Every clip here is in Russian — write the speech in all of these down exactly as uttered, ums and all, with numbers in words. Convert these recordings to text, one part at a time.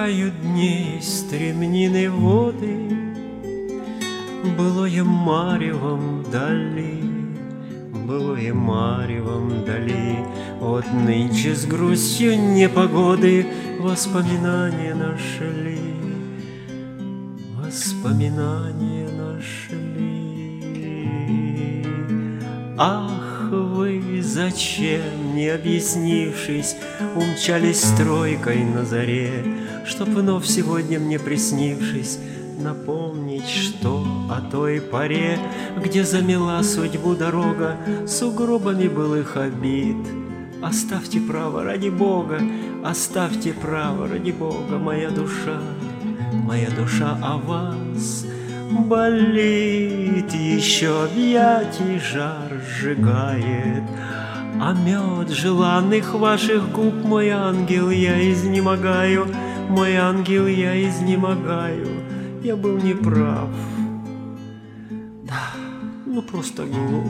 Мелькают дней стремнины воды, Былое маревом вдали, Былое маревом вдали. Вот нынче с грустью непогоды Воспоминания нашли, Воспоминания нашли. Ах вы, зачем, не объяснившись, Умчались стройкой на заре, Чтоб вновь сегодня мне приснившись Напомнить, что о той поре, Где замела судьбу дорога Сугробами былых обид. Оставьте право ради Бога, Оставьте право ради Бога. Моя душа, моя душа о вас болит, Еще объятий жар сжигает, А мед желанных ваших губ, Мой ангел, я изнемогаю, Мой ангел, я изнемогаю. Я был неправ, да, ну просто глуп.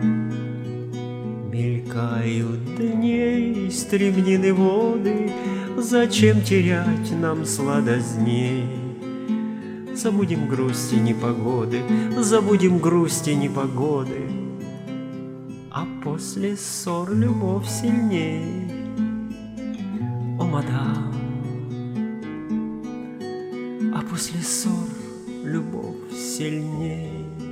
Мелькают дней стремнины воды, Зачем терять нам сладость дней? Забудем грусти непогоды, Забудем грусти непогоды, А после ссор любовь сильней. О, мадам, а после ссор любовь сильней.